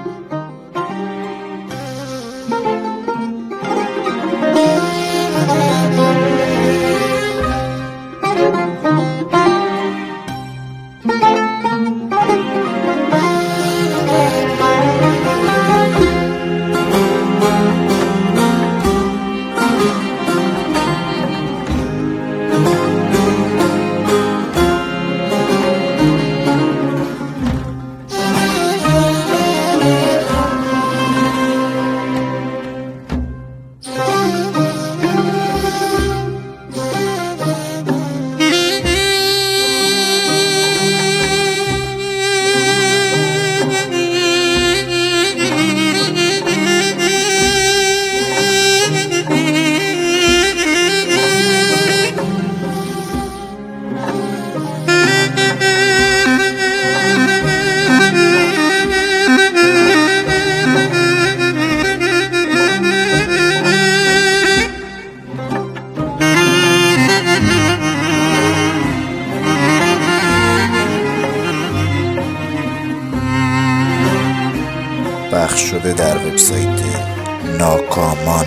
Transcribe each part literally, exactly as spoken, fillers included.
پخش شده در وبسایت ناکامان.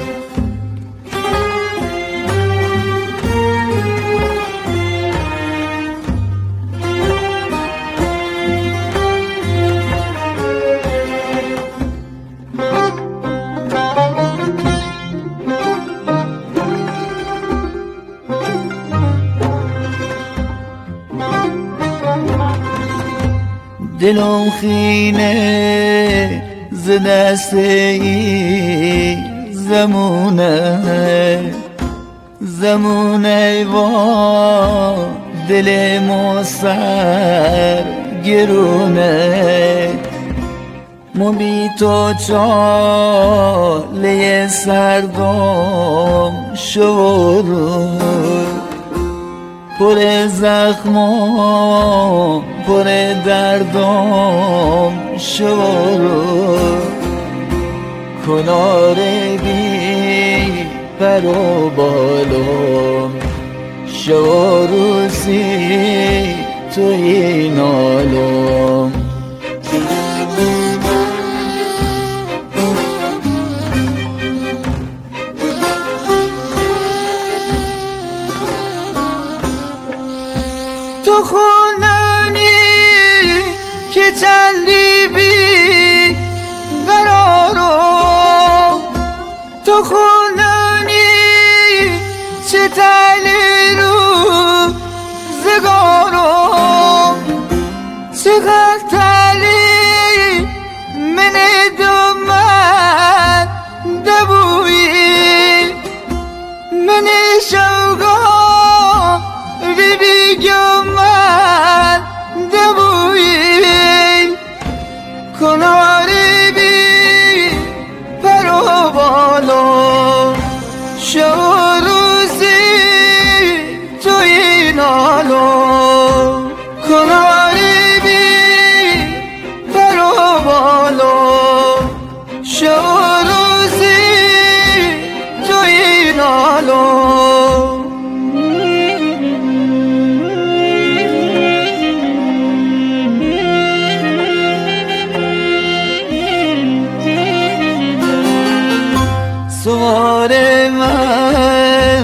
دلم خینه ز دست ای زمونه زمونه و دل ما سر گرونه ما بی تو چاله سردم شورو پر زخمم پر دردم شورو کنار بی پر و بالم شوروسی توی نالم تو خونانی که چندی بی قرارم تو خونانی چه تلی رو زگارم چقدر تلی من دومن دبویی من شوقا من دبویی کنار بی پر و بالم شب روزی توی نالم کنار بی پر و بالم شب روزی توی نالم سوار من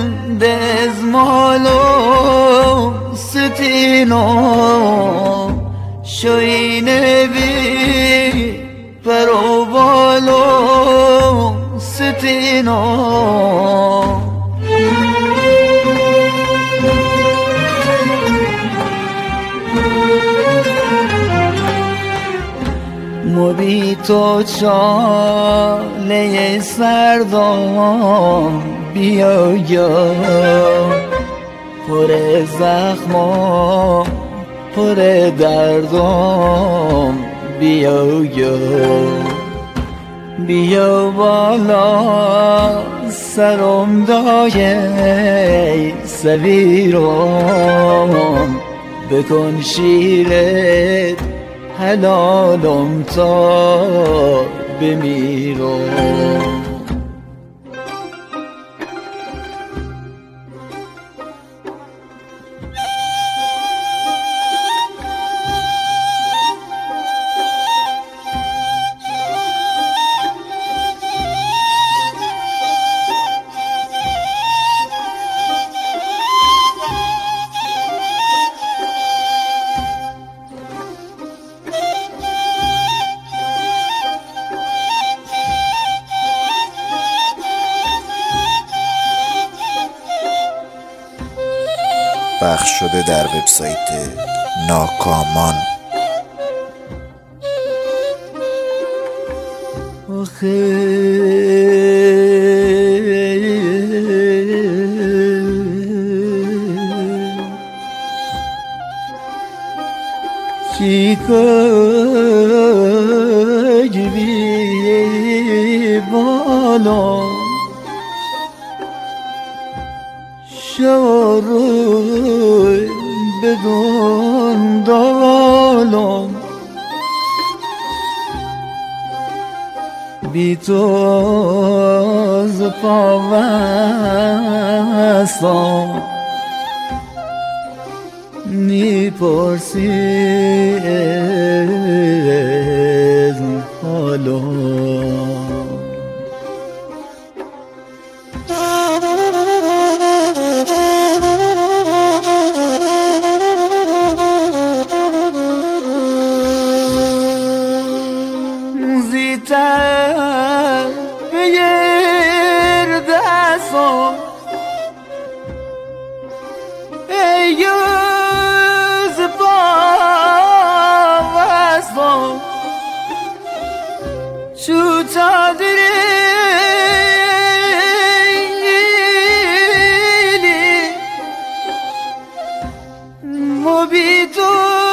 دزمالو ستینو شوینه بی پرو بالو ستینو مو بی تو چاله سردم بیایم پر زخمم پر دردم بیایم بیا بالا سرم دای سویرم بکن شیرت حلالم تا بمیرم پخش شده در وبسایت ناکامان. آخه چیکار بی بالا شوروی بدون دالم بی تو از پاوستم میپرسی از حالم. زیتر بگیر دستم ای یوز باوستم چو تدریلی مبی تو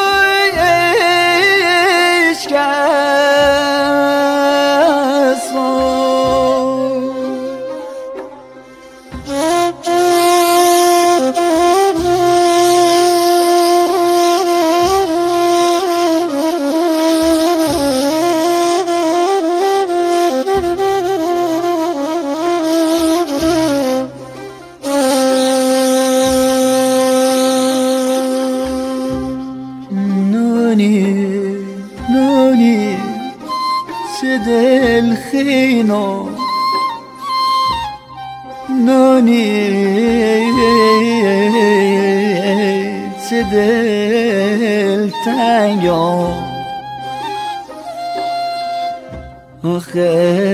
نونی چه دل خینا نونی چه دل تنگا آخه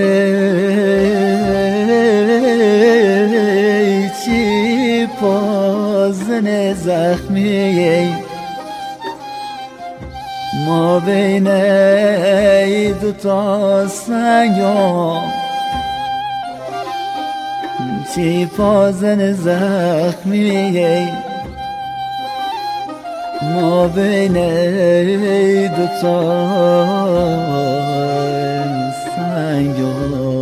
چی پازن زخمی ما بین ای دوتا سنگا چی پازن زخمی ما بین ای دوتا سنگا.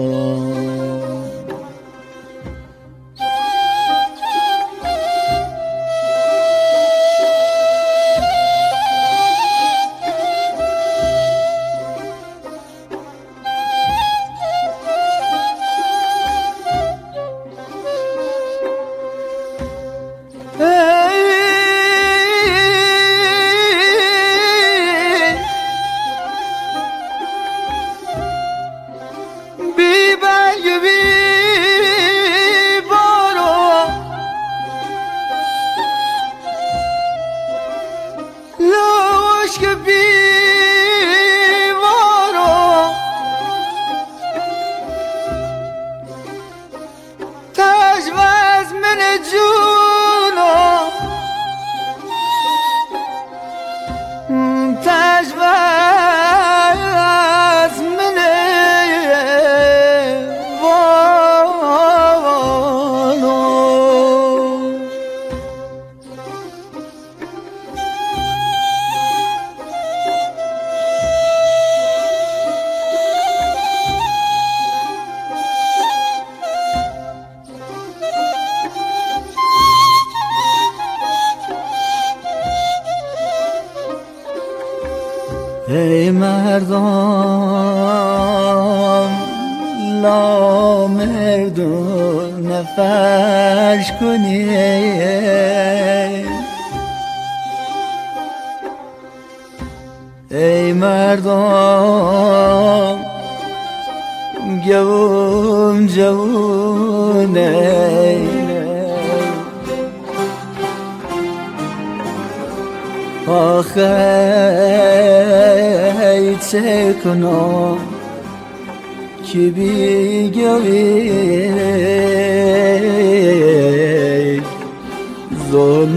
ای مردم لا مردون نفرش کنی ای مردم جوون جوونه آخه چه کنم که بیگوی ظلم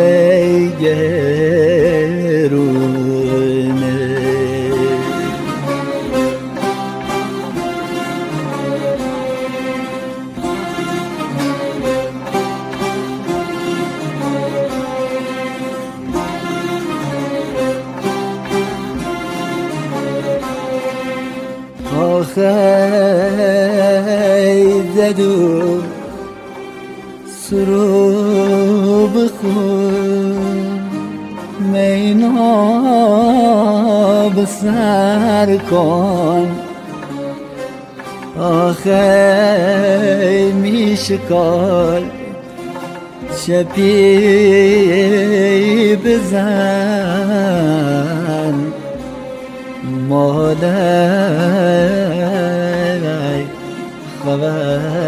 گرونه. آخی زدو سرو بخون مینا بسر کن. آخی میشکال شپی بزن مادر خبر